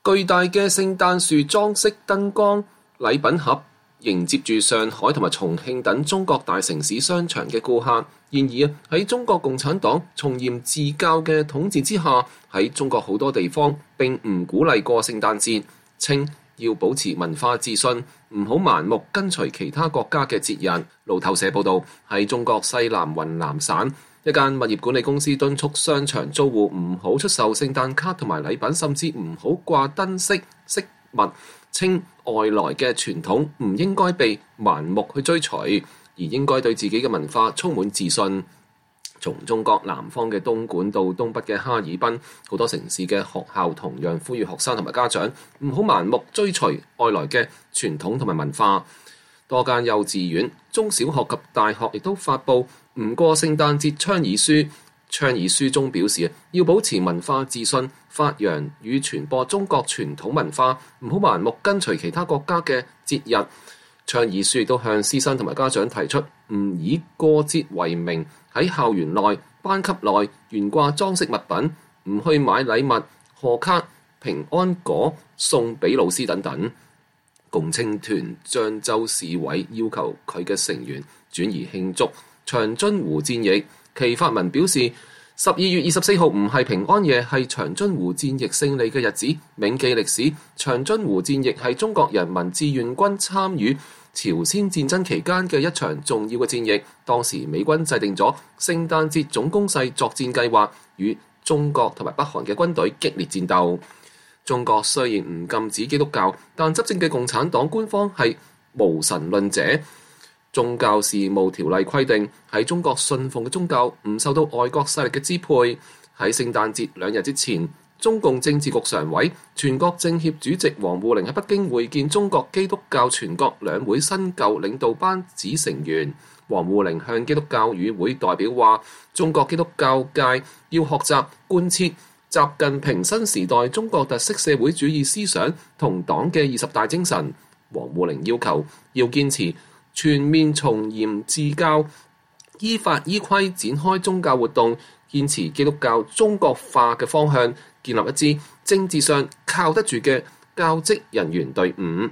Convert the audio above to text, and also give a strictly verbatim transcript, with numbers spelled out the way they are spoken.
巨大嘅聖誕樹裝飾燈光、禮品盒，迎接住上海同埋重慶等中國大城市商場嘅顧客。然而喺中國共產黨從嚴治教嘅統治之下，喺中國好多地方並唔鼓勵過聖誕節，稱要保持文化自信，唔好盲目跟隨其他國家嘅節日。路透社報道，喺中國西南雲南省，一間物業管理公司敦促商場租戶唔好出售聖誕卡同埋禮品，甚至唔好掛燈飾飾物，稱外來嘅傳統唔應該被盲目去追隨，而應該對自己嘅文化充滿自信。從中國南方嘅東莞到東北嘅哈爾濱，好多城市嘅學校同樣呼籲學生同埋家長唔好盲目追隨外來嘅傳統同埋文化。多間幼稚園、中小學及大學亦都發布唔過聖誕節倡議書，倡議書中表示要保持文化自信，發揚與傳播中國傳統文化，唔好盲目跟隨其他國家嘅節日。倡議書亦都向師生同埋家長提出唔以過節為名喺校園內、班級內懸掛裝飾物品，唔去買禮物、賀卡、平安果送俾老師等等。共青團漳州市委要求佢嘅成員轉移慶祝長津湖戰役。其發文表示，十二月二十四號唔係平安夜，係長津湖戰役勝利嘅日子，銘記歷史。長津湖戰役係中國人民志願軍參與朝鮮戰爭期間嘅一場重要嘅戰役。當時美軍制定咗聖誕節總攻勢作戰計劃，與中國同埋北韓嘅軍隊激烈戰鬥。中國雖然唔禁止基督教，但執政嘅共產黨官方係無神論者。宗教事務條例規定，喺中國信奉嘅宗教唔受到外國勢力嘅支配。喺聖誕節兩日之前，中共政治局常委、全國政協主席王滬寧喺北京會見中國基督教全國兩會新舊領導班子成員。王滬寧向基督教與會代表話，中國基督教界要學習貫徹習近平新時代中國特色社會主義思想同黨嘅二十大精神。王滬寧要求要堅持全面從嚴治教，依法依規展開宗教活動，堅持基督教中國化嘅方向，建立一支政治上靠得住嘅教職人員隊伍。